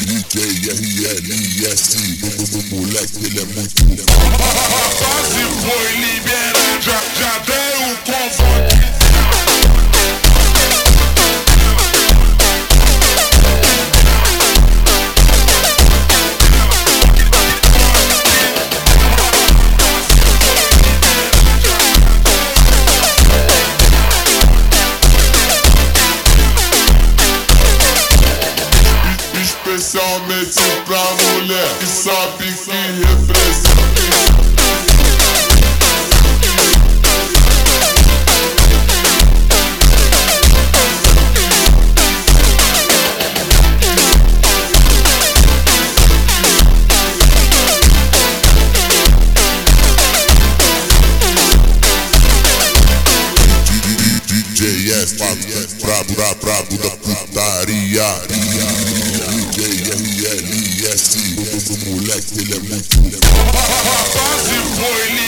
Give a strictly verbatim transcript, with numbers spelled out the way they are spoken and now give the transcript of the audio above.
D J R L S, o moleque ele é muito. A fase foi liberada, já, já dei o convoque. Especialmente pra mulher que sabe que representa. D J S, brabo, brabo, brabo da putaria. D J R L S, o moleque ele é muito. A fase foi